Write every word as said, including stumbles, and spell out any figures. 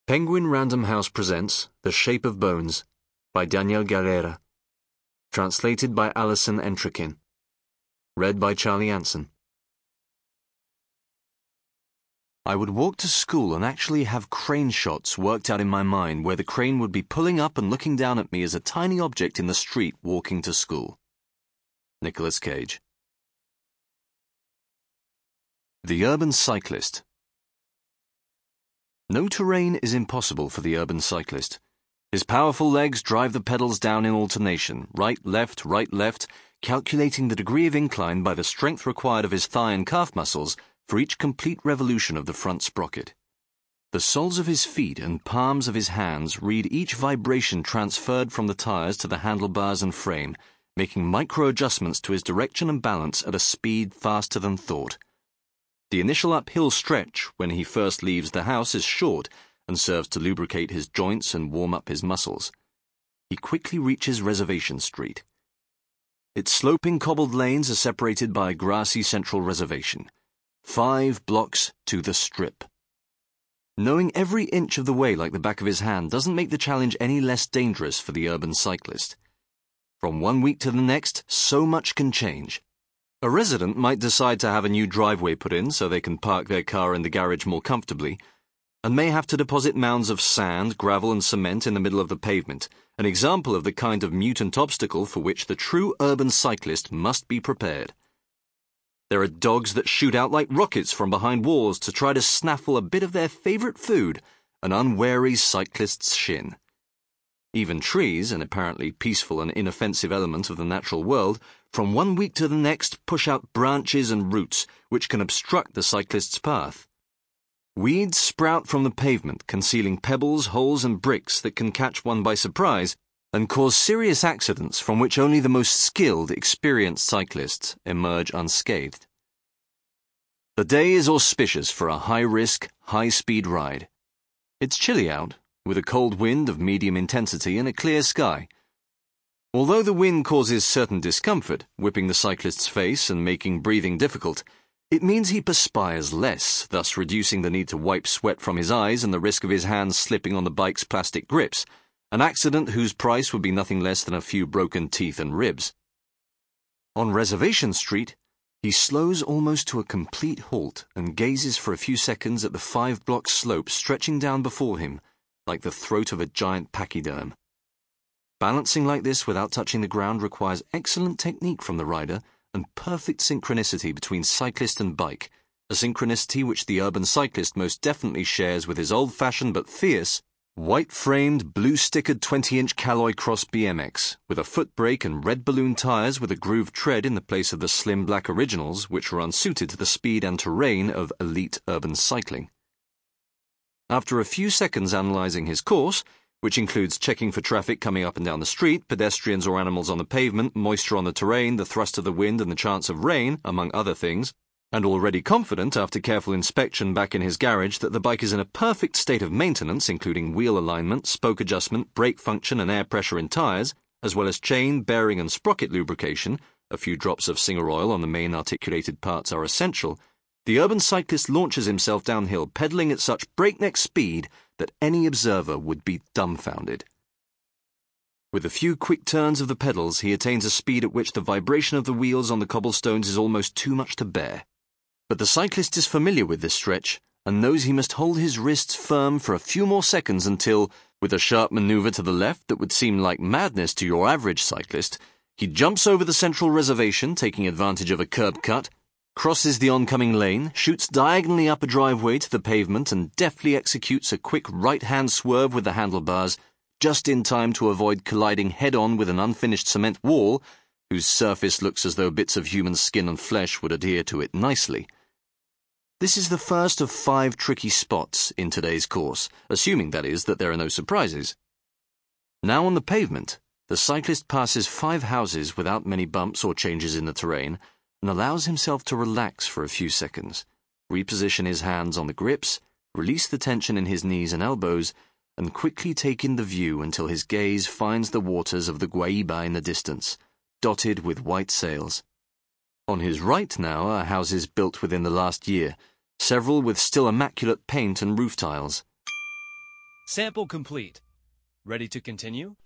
Penguin Random House presents The Shape of Bones by Daniel Guerrera. Translated by Alison Entrekin. Read by Charlie Anson. I would walk to school and actually have crane shots worked out in my mind where the crane would be pulling up and looking down at me as a tiny object in the street walking to school. Nicolas Cage. The Urban Cyclist. No terrain is impossible for the urban cyclist. His powerful legs drive the pedals down in alternation, right, left, right, left, calculating the degree of incline by the strength required of his thigh and calf muscles for each complete revolution of the front sprocket. The soles of his feet and palms of his hands read each vibration transferred from the tires to the handlebars and frame, making micro-adjustments to his direction and balance at a speed faster than thought. The initial uphill stretch when he first leaves the house is short and serves to lubricate his joints and warm up his muscles. He quickly reaches Reservation Street. Its sloping cobbled lanes are separated by a grassy central reservation. Five blocks to the strip. Knowing every inch of the way like the back of his hand doesn't make the challenge any less dangerous for the urban cyclist. From one week to the next, so much can change. A resident might decide to have a new driveway put in so they can park their car in the garage more comfortably, and may have to deposit mounds of sand, gravel and cement in the middle of the pavement, an example of the kind of mutant obstacle for which the true urban cyclist must be prepared. There are dogs that shoot out like rockets from behind walls to try to snaffle a bit of their favorite food, an unwary cyclist's shin. Even trees, an apparently peaceful and inoffensive element of the natural world, from one week to the next push out branches and roots which can obstruct the cyclist's path. Weeds sprout from the pavement, concealing pebbles, holes and bricks that can catch one by surprise and cause serious accidents from which only the most skilled, experienced cyclists emerge unscathed. The day is auspicious for a high-risk, high-speed ride. It's chilly out, with a cold wind of medium intensity and a clear sky. Although the wind causes certain discomfort, whipping the cyclist's face and making breathing difficult, it means he perspires less, thus reducing the need to wipe sweat from his eyes and the risk of his hands slipping on the bike's plastic grips, an accident whose price would be nothing less than a few broken teeth and ribs. On Reservation Street, he slows almost to a complete halt and gazes for a few seconds at the five-block slope stretching down before him, like the throat of a giant pachyderm. Balancing like this without touching the ground requires excellent technique from the rider and perfect synchronicity between cyclist and bike, a synchronicity which the urban cyclist most definitely shares with his old-fashioned but fierce, white-framed, blue-stickered twenty-inch Caloi Cross B M X, with a foot brake and red balloon tires with a grooved tread in the place of the slim black originals which were unsuited to the speed and terrain of elite urban cycling. After a few seconds analysing his course, which includes checking for traffic coming up and down the street, pedestrians or animals on the pavement, moisture on the terrain, the thrust of the wind and the chance of rain, among other things, and already confident after careful inspection back in his garage that the bike is in a perfect state of maintenance, including wheel alignment, spoke adjustment, brake function and air pressure in tires, as well as chain, bearing and sprocket lubrication, a few drops of Singer oil on the main articulated parts are essential, the urban cyclist launches himself downhill, pedalling at such breakneck speed that any observer would be dumbfounded. With a few quick turns of the pedals, he attains a speed at which the vibration of the wheels on the cobblestones is almost too much to bear. But the cyclist is familiar with this stretch and knows he must hold his wrists firm for a few more seconds until, with a sharp maneuver to the left that would seem like madness to your average cyclist, he jumps over the central reservation, taking advantage of a curb cut, crosses the oncoming lane, shoots diagonally up a driveway to the pavement and deftly executes a quick right-hand swerve with the handlebars, just in time to avoid colliding head-on with an unfinished cement wall, whose surface looks as though bits of human skin and flesh would adhere to it nicely. This is the first of five tricky spots in today's course, assuming, that is, that there are no surprises. Now on the pavement, the cyclist passes five houses without many bumps or changes in the terrain, and allows himself to relax for a few seconds, reposition his hands on the grips, release the tension in his knees and elbows, and quickly take in the view until his gaze finds the waters of the Guaíba in the distance, dotted with white sails. On his right now are houses built within the last year, several with still immaculate paint and roof tiles. Sample complete. Ready to continue?